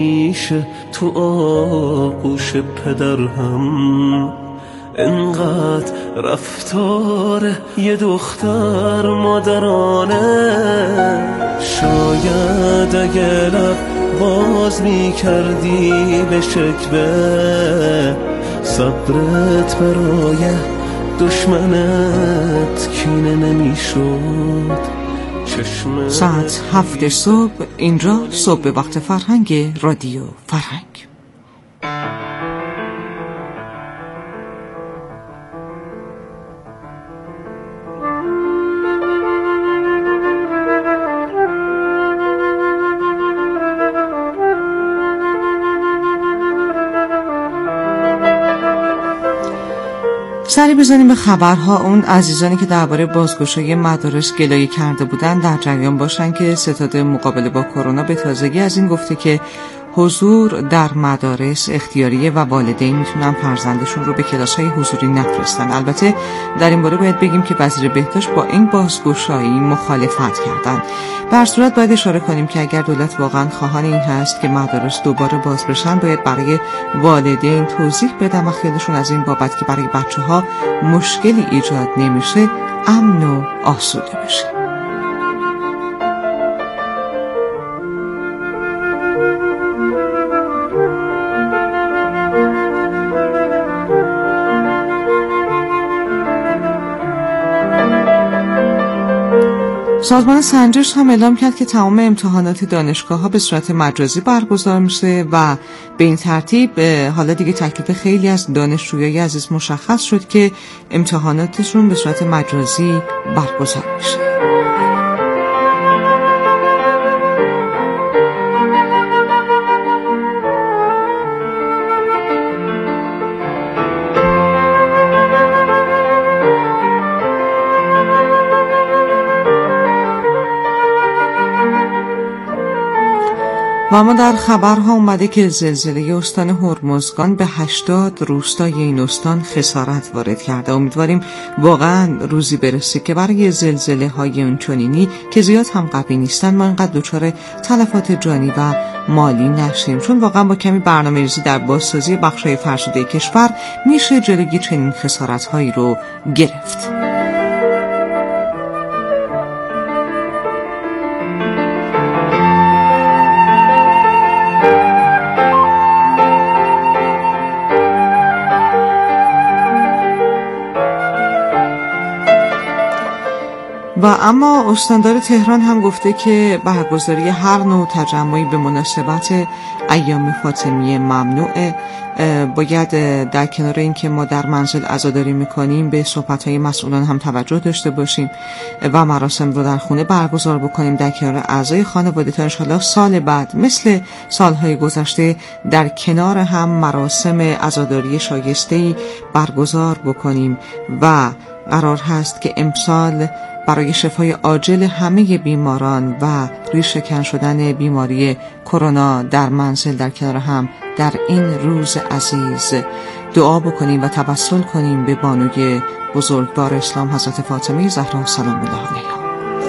میشه تو آغوش پدر هم انقدر رفتار یه دختر مادرانه. شاید اگه لب باز میکردی به شکوه صبرت برای دشمنت کینه نمیشد. ساعت 7 صبح، اینجا صبح به وقت فرهنگ رادیو فرهنگ. سری بزنیم به خبرها. اون عزیزانی که درباره بازگشایی مدارس گلایه کرده بودن در جریان باشن که ستاد مقابله با کرونا به تازگی از این گفته که حضور در مدارس اختیاریه و والدین میتونن فرزندشون رو به کلاس‌های حضوری نفرستن. البته در این باره باید بگیم که وزیر بهداشت با این بازگشایی مخالفت کردن. به هر صورت باید اشاره کنیم که اگر دولت واقعا خواهان این هست که مدارس دوباره باز بشن، باید برای والدین توضیح بدن و خیالشون از این بابت که برای بچه‌ها مشکلی ایجاد نمیشه امن و آسوده بشه. سازمان سنجش هم اعلام کرد که تمام امتحانات دانشگاه‌ها به صورت مجازی برگزار میشه و به این ترتیب حالا دیگه تکلیف خیلی از دانشجویای عزیز مشخص شد که امتحاناتشون به صورت مجازی برگزار میشه. و اما در خبرها اومده که زلزله استان هرمزگان به 80 روستای این استان خسارت وارد کرده. امیدواریم واقعا روزی برسه که برای زلزله های اونچنینی که زیاد هم قوی نیستن ما اینقدر دچار تلفات جانی و مالی نشیم، چون واقعا با کمی برنامه‌ریزی در بازسازی بخش‌های فرسوده کشور میشه جلوی چنین خسارت‌هایی رو گرفت. و اما استاندار تهران هم گفته که برگزاری هر نوع تجمعی به مناسبت ایام فاطمیه ممنوعه. باید در کنار این که ما در منزل عزاداری میکنیم به صحبت‌های مسئولان هم توجه داشته باشیم و مراسم رو در خونه برگزار بکنیم در کنار اعضای خانواده تا انشالله سال بعد مثل سالهای گذشته در کنار هم مراسم عزاداری شایسته‌ای برگزار بکنیم و قرار هست که امسال برای شفای عاجل همه بیماران و ریشه‌کن شدن بیماری کرونا در منزل در کنار هم در این روز عزیز دعا بکنیم و توسل کنیم به بانوی بزرگوار اسلام حضرت فاطمه زهرا سلام الله علیها.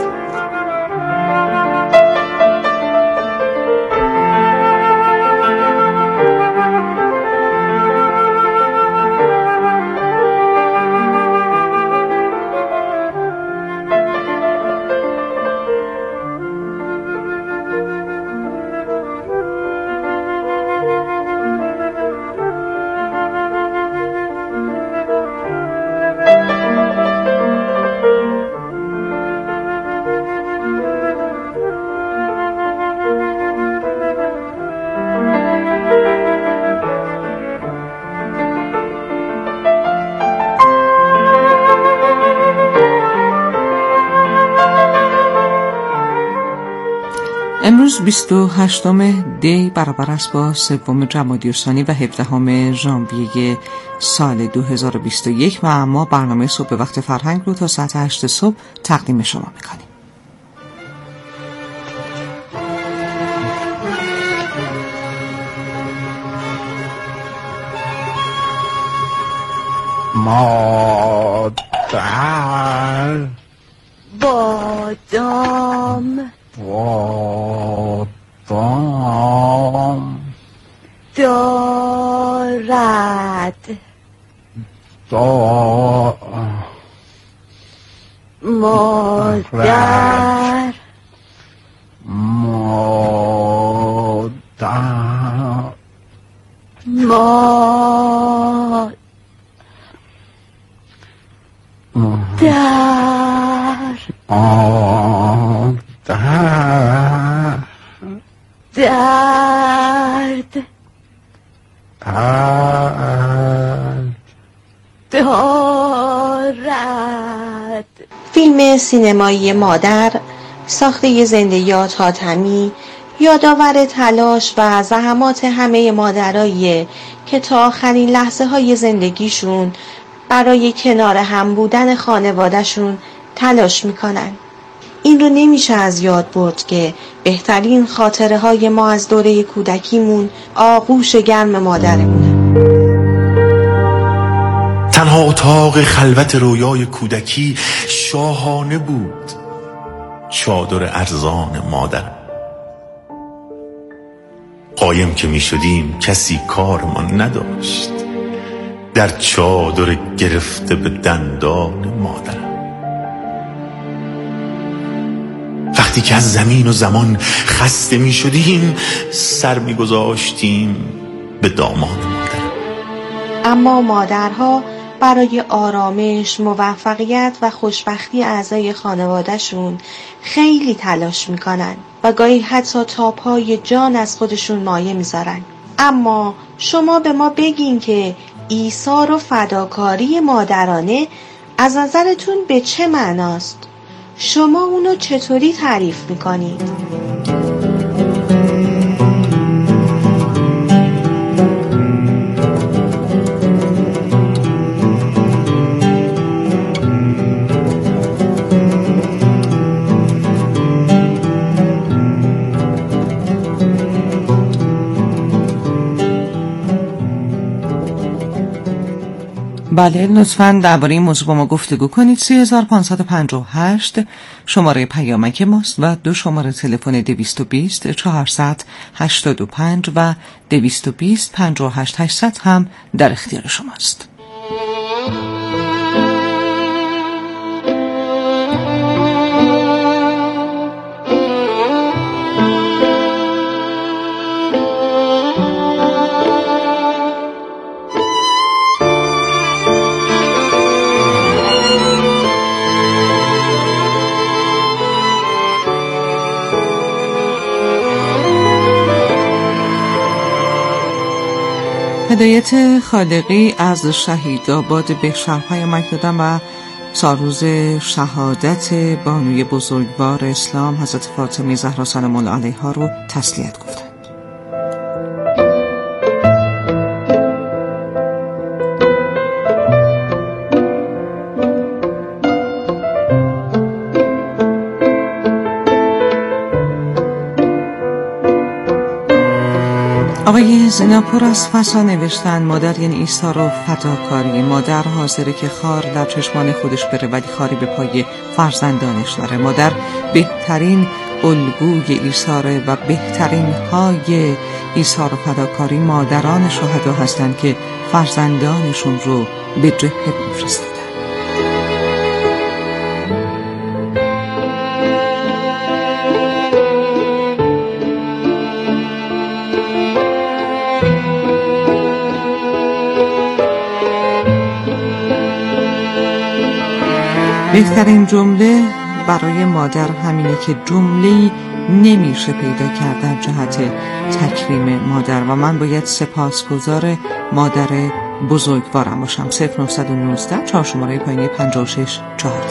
امروز 28 دی برابر است با 3 جمادی الثانی و 17 ژانویه سال 2021 و ما برنامه صبح به وقت فرهنگ رو تا ساعت 8 صبح تقدیم شما میکنیم. مادر بادام بادام دارد مادر درد دارد. فیلم سینمایی مادر ساخته زنده یاد حاتمی یادآور تلاش و زحمات همه مادرایی که تا آخرین لحظه های زندگیشون برای کنار هم بودن خانوادهشون تلاش میکنن. این رو نمیشه از یاد برد که بهترین خاطره های ما از دوره کودکیمون آغوش گرم مادرمونه. تنها اتاق خلوت رویای کودکی شاهانه بود. چادر ارزان مادر. قایم که می شدیم کسی کارمان نداشت. در چادر گرفته به دندان مادر. وقتی که از زمین و زمان خسته می شدیم سر می گذاشتیم به دامان مادر. اما مادرها برای آرامش، موفقیت و خوشبختی اعضای خانوادهشون خیلی تلاش میکنن و گاهی حتی تاپای جان از خودشون مایه میذارن. اما شما به ما بگین که ایثار و فداکاری مادرانه از نظرتون به چه معناست؟ شما اونو چطوری تعریف میکنید؟ بله، لطفاً درباره این موضوع با ما گفتگو کنید. 3558 شماره پیامک ماست و 2 شماره تلفن 220 485 و 220 58 800 هم در اختیار شماست. هدایت خالقی از شهیدآباد به شهر پیامک دادن و سالروز شهادت بانوی بزرگوار اسلام حضرت فاطمه زهرا سلام الله علیها رو تسلیت گفتند. آقای زیناپور از فسا نوشتن مادر یعنی ایثار و فداکاری. مادر حاضره که خار در چشمان خودش بره ولی خاری به پای فرزندانش نره. مادر بهترین الگوی ایثاره و بهترین های ایثار و فداکاری مادران شهدا هستند که فرزندانشون رو به جهاد میفرستن. بهترین جمله برای مادر همینه که جمله‌ای نمیشه پیدا کرد در جهت تکریم مادر و من باید سپاسگزار مادر بزرگوارم باشم. 0919 4 شماره پایینی 56 14.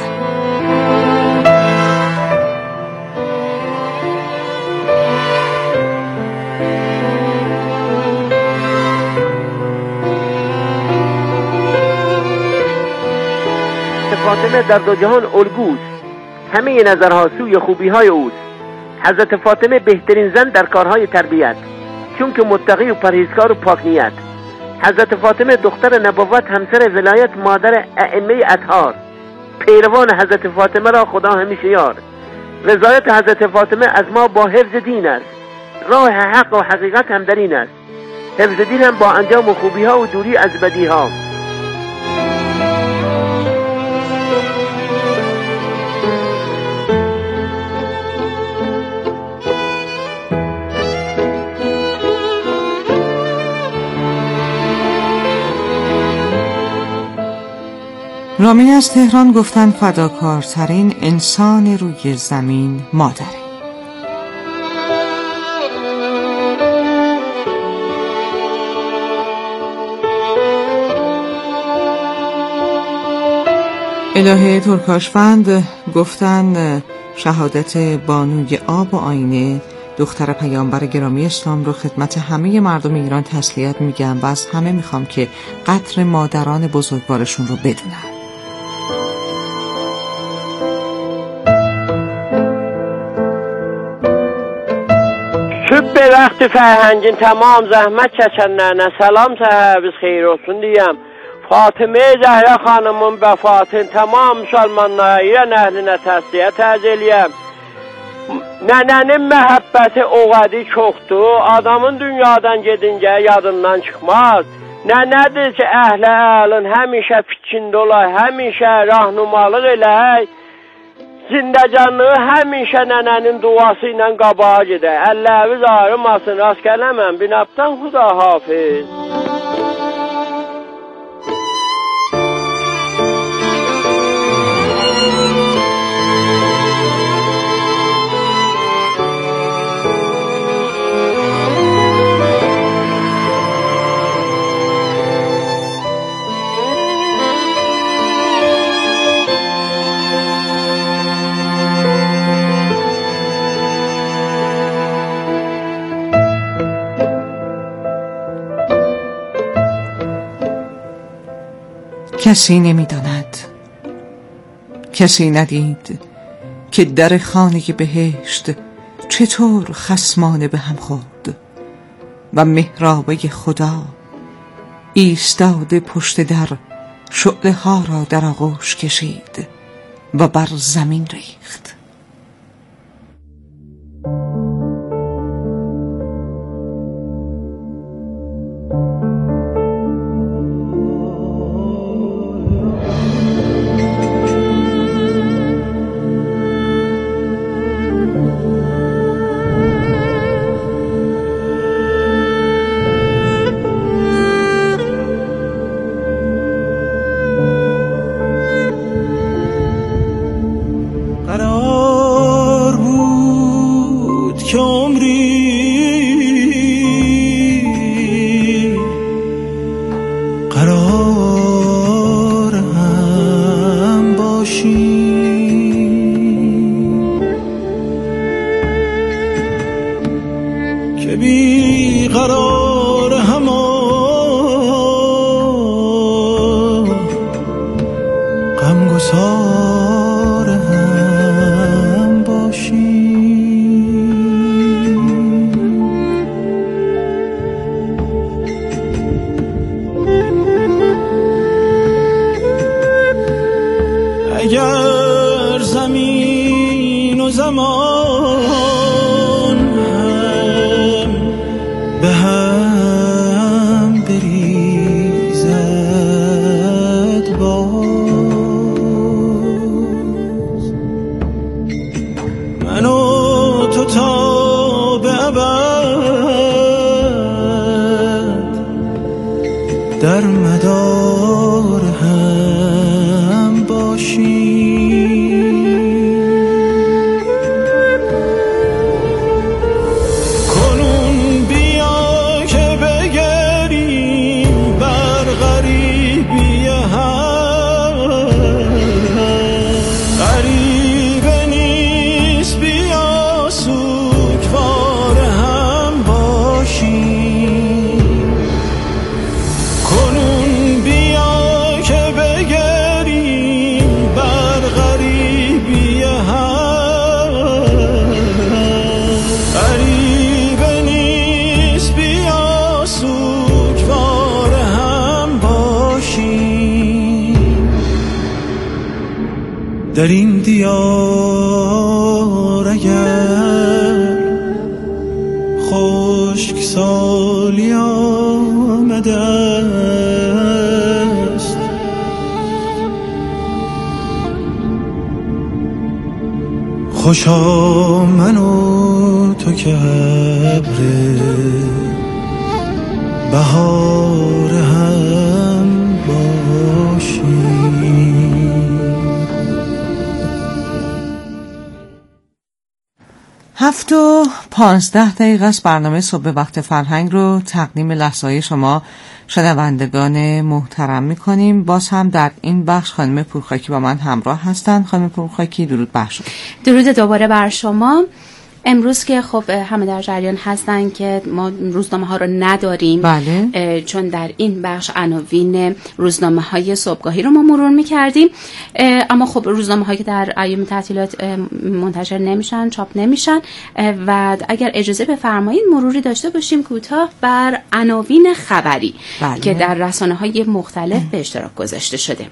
فاطمه در دو جهان الگوست. همه نظرها سوی خوبی‌های اوست. حضرت فاطمه بهترین زن در کارهای تربیت، چون که متقی و پرهیزکار و پاک نیت. حضرت فاطمه دختر نبوت، همسر ولایت، مادر ائمه اطهار. پیروان حضرت فاطمه را خدا همیشه یار. رضایت حضرت فاطمه از ما با حفظ دین است. راه حق و حقیقت هم در این است. حفظ دین هم با انجام خوبی ها و دوری از بدی ها. رامین از تهران گفتن فداکارترین انسان روی زمین مادره. الهه ترکاشفند گفتن شهادت بانوی آب و آینه دختر پیامبر گرامی اسلام رو خدمت همه مردم ایران تسلیت میگم و از همه میخوام که قدر مادران بزرگوارشون رو بدونن. به وقت فرهنگین تمام زحمت چچننه سلام صاحبız xeyir olsun diyem. Fatıma Zəhra xanımın vəfatını tamam müsəlmanlara İran əhlinə təsliyyət ərz eləyəm. Nənənin məhəbbəti o qədər çoxdur, adamın dünyadan gedincə yadından çıxmaz. Nənədir ki, əhli əlin həmişə fikrində olar, həmişə rahnumalıq elək. Zindəcanlığı həmişə nənənin duası ilə qabağa gedər. Əlləriniz ağrımasın, rast gələməm, binabdan xuda hafiz. کسی نمی‌داند، کسی ندید که در خانه بهشت چطور خصمانه به هم خورد و محرابه خدا ایستاده پشت در شعله ها را در آغوش کشید و بر زمین ریخت. قرار هم باشیم که بی قرار هم غمگسار هم باشیم. اگر زمین و زمان هم به هم بریزد باز، من و تو تا به ابد در مدار هم باشیم. کنون بیا که بگریم بر غریبی هم، غریبه نیست بیا سوگوار هم باشیم. کنون بیا که بگریم بر غریبی هم، غریبه نیست بیا سوگوار هم باشیم. در این دیار اگر خشک سالیان آمده است. خوشا من و تو که ابر بهار هم باشیم. 7:15 است. برنامه صبح وقت فرهنگ رو تقدیم لحظه‌های شما شنوندگان محترم می‌کنیم. باز هم در این بخش خانم پورخاکی با من همراه هستند. خانم پورخاکی درود بر شما. درود دوباره بر شما. امروز که خب همه در جریان هستن که ما روزنامه ها رو نداریم. بله. چون در این بخش عناوین روزنامه های صبحگاهی رو ما مرور میکردیم، اما خب روزنامه هایی که در ایام تعطیلات منتشر نمیشن، چاپ نمیشن و اگر اجازه بفرمایید مروری داشته باشیم کوتاه بر عناوین خبری. بله. که در رسانه های مختلف به اشتراک گذاشته شده.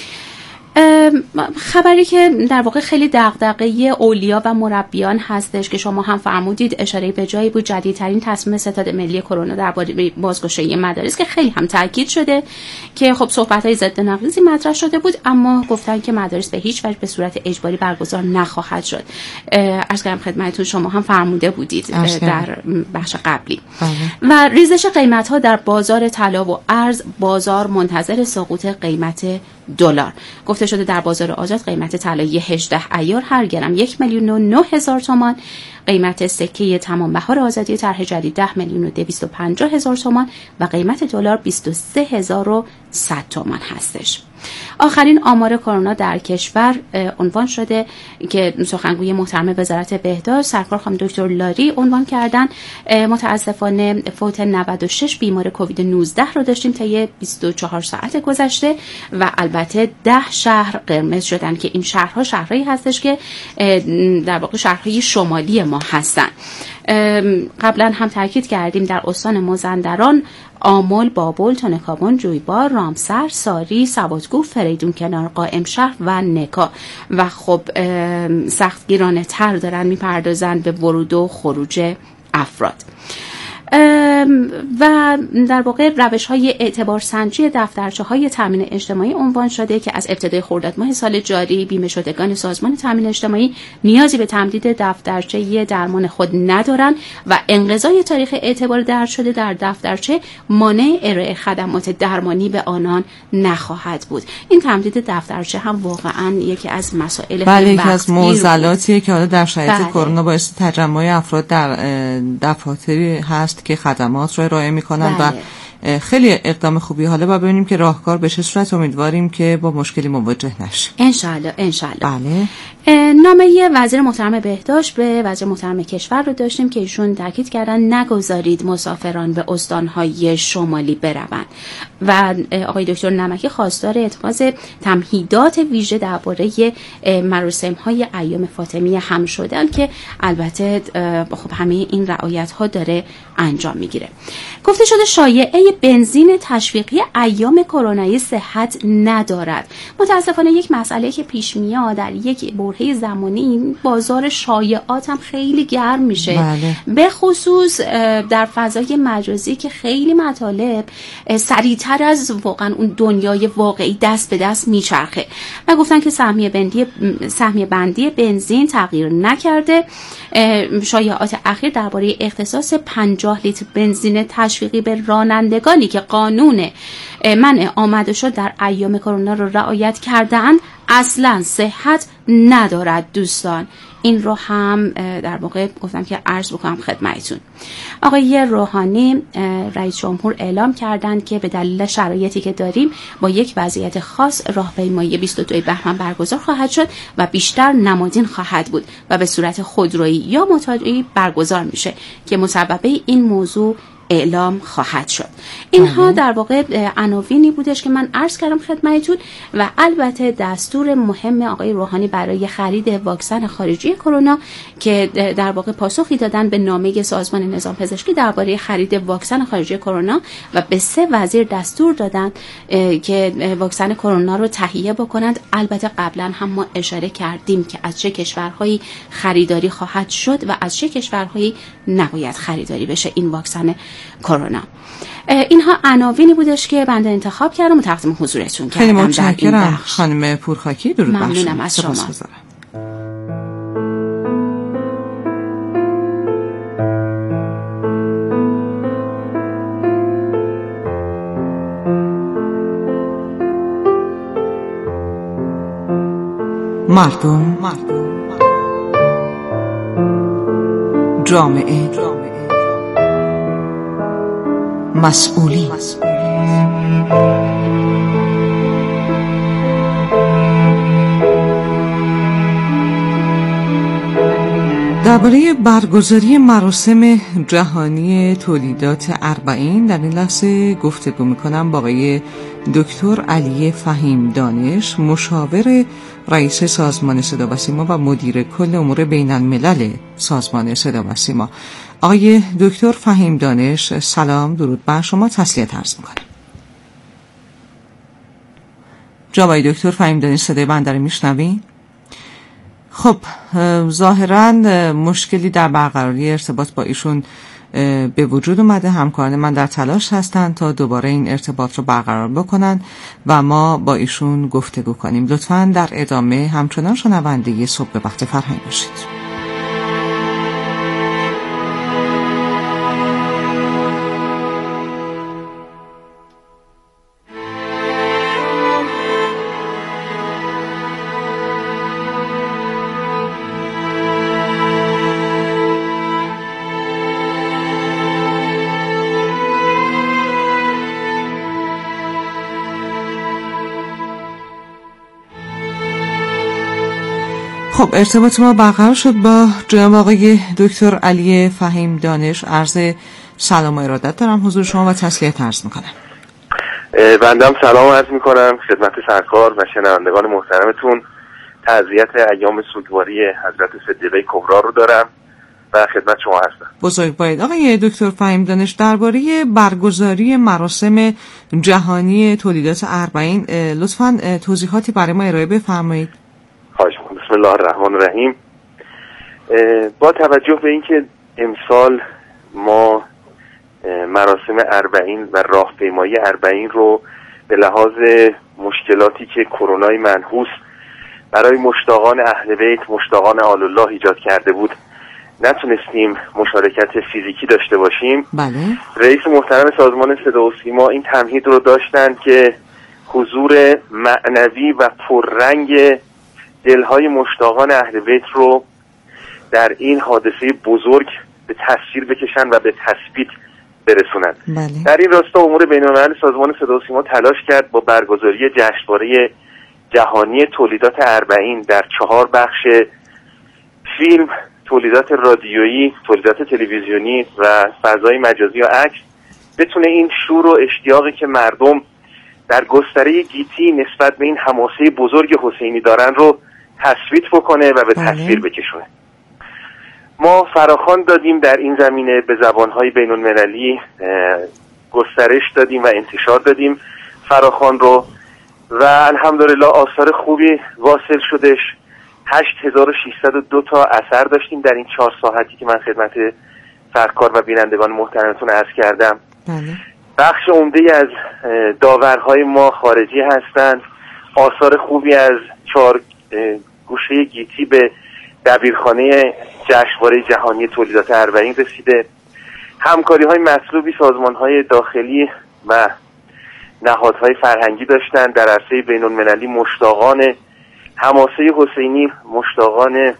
خبری که در واقع خیلی دغدغه اولیا و مربیان هستش که شما هم فرمودید اشاره به جایی بود، جدیدترین تصمیم ستاد ملی کرونا درباره بازگشایی مدارس که خیلی هم تاکید شده که خب صحبت‌های ضد نقیضی مطرح شده بود، اما گفتن که مدارس به هیچ وجه به صورت اجباری برگزار نخواهد شد. عرض کردم خدمتتون، شما هم فرموده بودید در بخش قبلی. و ریزش قیمت‌ها در بازار طلا و ارز، بازار منتظر سقوط قیمت دلار. گفته شده در بازار آزاد قیمت طلای 18 ایار هر گرم 1,009,000 تومان، قیمت سکه تمام بهار آزادی طرح جدید 10,250,000 تومان و قیمت دلار 23,100 تومان هستش. آخرین آمار کرونا در کشور عنوان شده که سخنگوی محترم وزارت بهداشت سرکار خانم دکتر لاری عنوان کردن. متاسفانه فوت 96 بیمار کووید 19 رو داشتیم طی 24 ساعت گذشته و البته 10 شهر قرمز شدن که این شهرها شهرهایی هستش که در واقع شهرهای شمالی ما هستن. قبلا هم تاکید کردیم در استان مازندران، آمل، بابل، تنکابن، جویبار، رامسر، ساری، سوادکوه، فریدون کنار، قائم شهر و نکا و خب سختگیرانه تر دارن میپردازن به ورود و خروج افراد. و در واقع روش‌های اعتبارسنجی دفترچه‌های تامین اجتماعی عنوان شده که از ابتدای خرداد ماه سال جاری بیمه شدگان سازمان تامین اجتماعی نیازی به تمدید دفترچه درمان خود ندارند و انقضای تاریخ اعتبار درج شده در دفترچه مانع ارائه خدمات درمانی به آنان نخواهد بود. این تمدید دفترچه هم واقعاً یکی از مسائل بله، یکی از معضلاتیه که حالا در شرایط کرونا باعث تجمع افراد در دفاتری هست که خدمات رو ارائه میکنن. بله. و خیلی اقدام خوبی. حالا با ببینیم که راهکار به چه صورت، امیدواریم که با مشکلی مواجه نشه انشالله. بله. نامه وزیر محترم بهداشت به وزیر محترم کشور رو داشتیم که ایشون تاکید کردن نگذارید مسافران به استانهای شمالی بروند و آقای دکتر نمکی خواستار اتخاذ تمهیدات ویژه درباره مراسم‌های ایام فاطمیه هم شدن که البته خب همه این رعایت‌ها داره انجام میگیره. گفته شده شایعه بنزین تشویقی ایام کرونایی صحت ندارد. متاسفانه یک مسئله که پیش میاد در یک برهه زمانی، بازار شایعات هم خیلی گرم میشه. بله. به خصوص در فضای مجازی که خیلی مطالب سریعتر از واقعا اون دنیای واقعی دست به دست میچرخه و گفتن که سهمیه بندی بنزین تغییر نکرده. شایعات اخیر درباره اختصاص 50 لیتر بنزین تشویقی به رانندگانی که قانون منع آمده شد در ایام کرونا رو رعایت کرده‌اند اصلا صحت ندارد دوستان. این رو هم در واقع گفتم که عرض بکنم خدمتتون. آقای روحانی رئیس جمهور اعلام کردند که به دلیل شرایطی که داریم با یک وضعیت خاص راهپیمایی 22 بهمن برگزار خواهد شد و بیشتر نمادین خواهد بود و به صورت خودرویی یا موتوری برگزار میشه که مسببه این موضوع اعلام خواهد شد. اینها در واقع عناوینی بودش که من عرض کردم خدمتتون و البته دستور مهم آقای روحانی برای خرید واکسن خارجی کرونا که در واقع پاسخی دادن به نامه سازمان نظام پزشکی درباره خرید واکسن خارجی کرونا و به 3 وزیر دستور دادن که واکسن کرونا رو تهیه بکنند. البته قبلا هم ما اشاره کردیم که از چه کشورهایی خریداری خواهد شد و از چه کشورهایی نباید خریداری بشه این واکسن کرونا. اینها عناوینی بودش که بنده انتخاب کردم و تقدیم حضورتون کردم. خیلی متشکرم خانم پورخاکی. درود بر شما. ممنونم از شما. مردم، جامعه، مسئولی. درباره برگزاری مراسم جهانی تولیدات اربعین در این لحظه گفتگو میکنم با آقای دکتر علی فهیم دانش، مشاور رئیس سازمان صدا و سیما و مدیر کل امور بین الملل سازمان صدا و سیما. آقای دکتر فهیم دانش، سلام، درود بر شما، تسلیت عرض میکنم. جناب آقای دکتر فهیم دانش، صدای بنده رو میشنوین؟ خب ظاهراً مشکلی در برقراری ارتباط با ایشون به وجود اومده. همکاران من در تلاش هستند تا دوباره این ارتباط رو برقرار بکنن و ما با ایشون گفتگو کنیم. لطفاً در ادامه همچنان شنونده صبح به وقت فرهنگ باشید. خب ارتباط ما برقرار شد با جناب آقای دکتر علی فهیم دانش. عرض سلام و ارادت دارم حضور شما و تسلیت عرض میکنم. بندم سلام عرض میکنم خدمت سرکار و شنوندگان محترمتون. تعزیت ایام سوگواری حضرت صدیقه کبرا رو دارم و خدمت شما هستم. بزرگوارید. آقای دکتر فهیم دانش، درباره برگزاری مراسم جهانی تولیدات اربعین لطفاً توضیحاتی برای ما ارائه بفرمایید. بسم الله الرحمن الرحیم. با توجه به اینکه امسال ما مراسم اربعین و راهپیمایی اربعین رو به لحاظ مشکلاتی که کرونای منحوس برای مشتاقان اهل بیت، مشتاقان آل الله ایجاد کرده بود نتونستیم مشارکت فیزیکی داشته باشیم. بله. رئیس محترم سازمان صدا و سیما این تمهید رو داشتن که حضور معنوی و پررنگ دلهای مشتاقان اهل بیت رو در این حادثه بزرگ به تصویر بکشن و به تثبیت برسونن. بله. در این راستا امور بین‌الملل سازمان صدا و سیما تلاش کرد با برگزاری جشنواره جهانی تولیدات اربعین در 4 بخش فیلم، تولیدات رادیویی، تولیدات تلویزیونی و فضای مجازی و عکس بتونه این شور و اشتیاقی که مردم در گستره گیتی نسبت به این حماسه بزرگ حسینی دارن رو تثبیت بکنه و به تصویر بکشونه. ما فراخوان دادیم در این زمینه، به زبانهای بین المللی گسترش دادیم و انتشار دادیم فراخوان رو و الحمدلله آثار خوبی واصل شدش. 8602 تا اثر داشتیم در این 4 ساعتی که من خدمت سرکار و بینندگان محترمتون عرض کردم. بله. بخش عمده از داورهای ما خارجی هستند. آثار خوبی از 4 گوشه گیتی به دبیرخانه جشنواره جهانی تولیدات اربعین رسیده. همکاری‌های مطلوبی سازمان‌های داخلی و نهادهای فرهنگی داشتند در عرصه بین‌المللی. مشتاقان حماسه حسینی، مشتاقان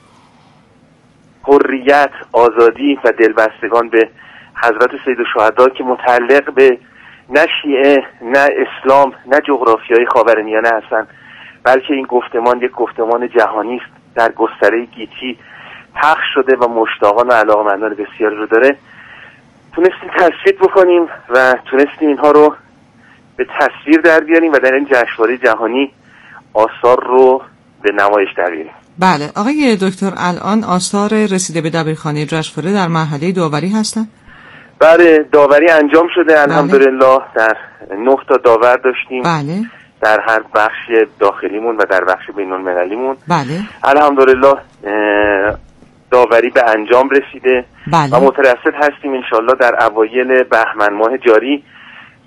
حریت، آزادی و دلبستگان به حضرت سیدالشهدا که متعلق به نه شیعه، نه اسلام، نه جغرافیای خاورمیانه هستند، بلکه این گفتمان یک گفتمان جهانی است، در گستره گیتی پخش شده و مشتاقان و علاقه‌مندان بسیاری رو داره. تونستیم تثبیت بکنیم و تونستیم اینها رو به تصویر در بیاریم و در این جشنواره جهانی آثار رو به نمایش در بیاریم. بله. آقای دکتر، الان آثار رسیده به دبیرخانه جشنواره در مرحله داوری هستن؟ بله، داوری انجام شده. الحمدلله در 9 تا داور داشتیم. بله. در هر بخش داخلیمون و در بخش بین‌المللیمون. بله. الحمدلله داوری به انجام رسیده. بله. و مترصد هستیم انشالله در اوایل بهمن ماه جاری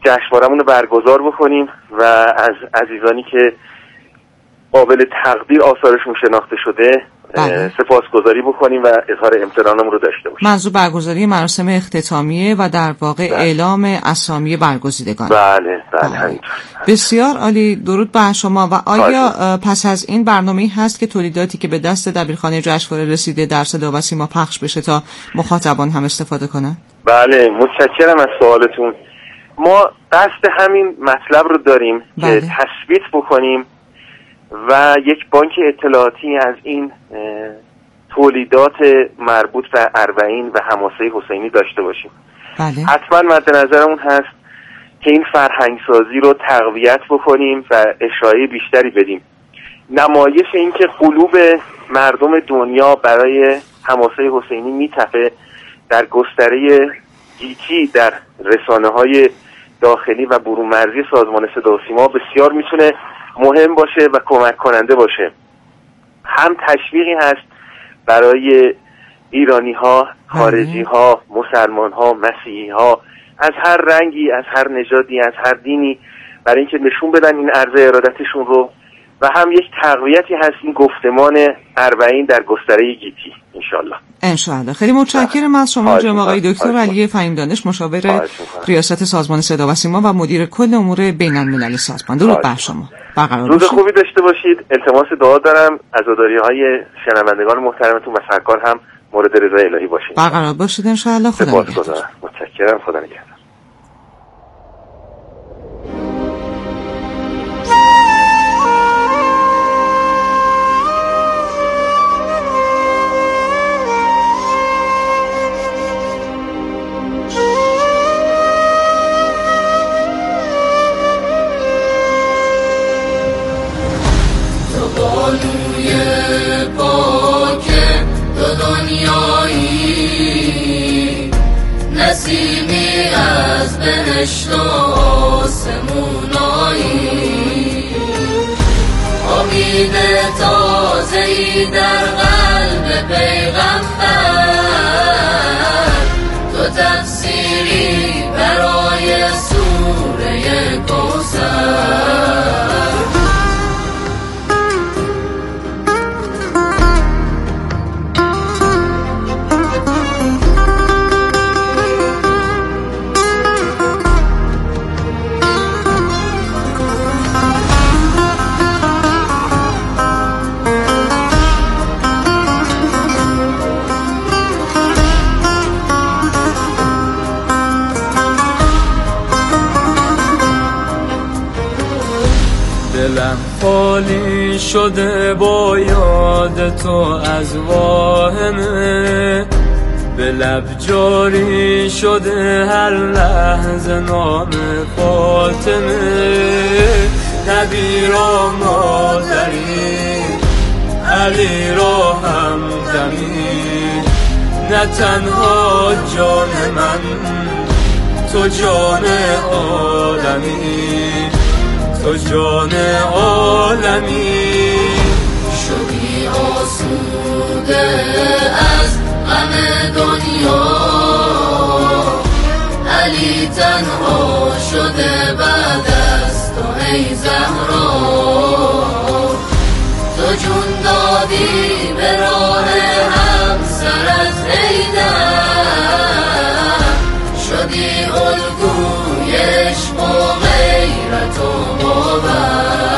جشنواره‌مون رو برگزار بکنیم و از عزیزانی که قابل تقدیر آثارشون شناخته شده سپاسگزاری بکنیم و اظهار امتنانمون رو داشته باشیم. منظور برگزاری مراسم اختتامیه و در واقع اعلام اسامی برگزیدگان. بله همینطور. بسیار عالی، درود بر شما. و آیا پس از این برنامه‌ای هست که تولیداتی که به دست دبیرخانه جشنواره رسیده در صدا و سیما پخش بشه تا مخاطبان هم استفاده کنن؟ بله، متشکرم از سوالتون. ما قصد همین مطلب رو داریم که تثبیت بکنیم و یک بانک اطلاعاتی از این تولیدات مربوط به اربعین و حماسه حسینی داشته باشیم. بله. حتما مد نظرمون هست که این فرهنگسازی رو تقویت بکنیم و اشاعه بیشتری بدیم. نمایش این که قلوب مردم دنیا برای حماسه حسینی میتپه در گستره گیتی در رسانه‌های داخلی و برون مرزی سازمان صدا و سیما بسیار میتونه مهم باشه و کمک کننده باشه. هم تشویقی هست برای ایرانی ها، خارجی ها، مسلمان ها، مسیحی ها، از هر رنگی، از هر نژادی، از هر دینی، برای اینکه نشون بدن این عرض ارادتشون رو، و هم یک تقویتی هست این گفتمان اربعین در گستره گیتی انشالله. خیلی متشکرم از شما جناب آقای دکتر علی فهیمدانش، مشاور ریاست سازمان صدا و سیما و مدیر کل امور بین المللی سازمان. درود بر شما. روز خوبی داشته باشید. التماس دعا دارم عزاداری‌های شنوندگان محترمتون و سرکار هم مورد رضای الهی باشید. برقرار باشید انشالله. خدا نگهدار. متشکرم. خدا نگهدار. نسیمی از بهشت و آسمونایی، امید تازه‌ای در قلب پیغمبر، تو تفسیری برای سوره کوثر. دلم خالی شده با یاد تو از واهمه، به لب جاری شده هر لحظه نام فاطمه. نبی را مادری، علی را همدمی، نه تنها جان من تو جان عالمی، تو جان عالمی. شدی آسوده از غم دنیا، علی تنها شده بعد از تو ای زهرا. تو جون دادی به راه همسرت حیدر، شدی الگوی عشق و غیرت و باور.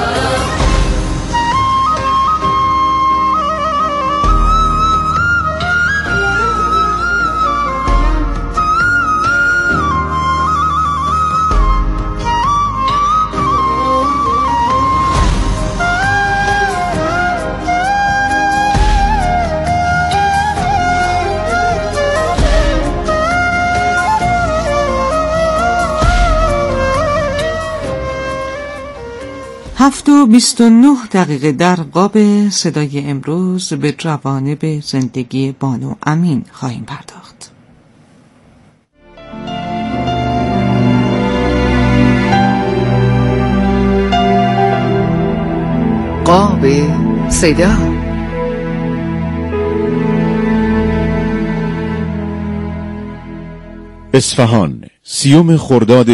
هفت و 29 دقیقه در قاب صدای امروز به جوانب زندگی بانو امین خواهیم پرداخت. قاب صدا. اصفهان 30 خرداد